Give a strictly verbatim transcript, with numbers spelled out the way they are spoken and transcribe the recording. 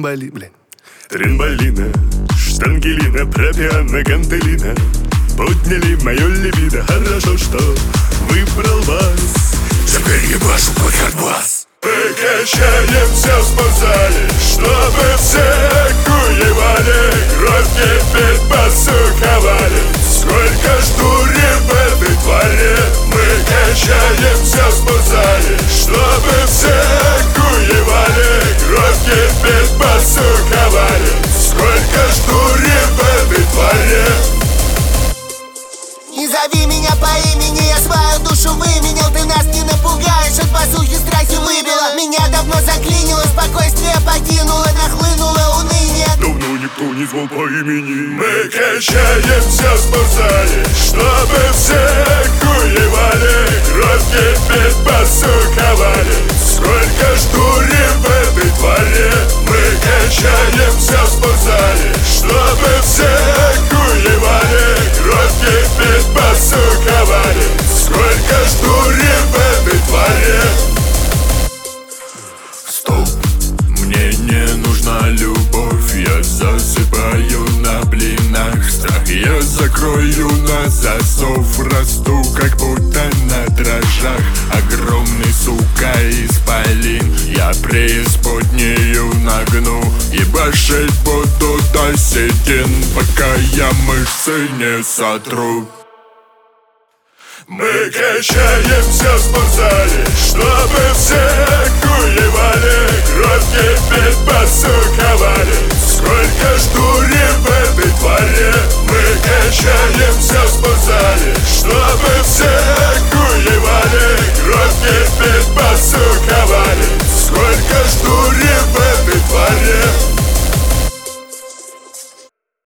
трамболи, блин. Трамболина, штангелина, пропиана, гантелина подняли мое либидо, хорошо, что выбрал вас. Теперь ебашу под конбас. Мы качаемся в спортзале, чтобы все куевали, кровь кипит, посуковали. Сколько ж дури в этой твари. Мы качаемся в спортзале, чтобы все куевали, кровь кипит, посуковали. Сколько ж дури в этой твари. Не зови меня по имени, я свою душу выменял. Ты нас не напугаешь, от басухи страхи выбило. Меня давно заклинило, спокойствие покинуло, нахлынуло уныние. Давно никто не звал по имени. Мы качаемся в спортзале, чтобы все куевали, кровь кипит, посуковали. Сколько ж дури в этой твари. Мы качаемся в спортзале, чтобы все куевали, кровь кипит, посуковали. Сколько ж дури в этой твари. Стоп, мне не нужна любовь. Я засыпаю на блинах. Страх я закрою на засов. Расту как будто на дрожжах. Огромный, сука, исполин. Я преисподнюю нагну. Ебашить буду до седин, пока я мышцы не сотру. Мы качаемся в спортзале, чтобы все куевали, кровь кипит, посуковали. Сколько ж дури в этой твари. Мы качаемся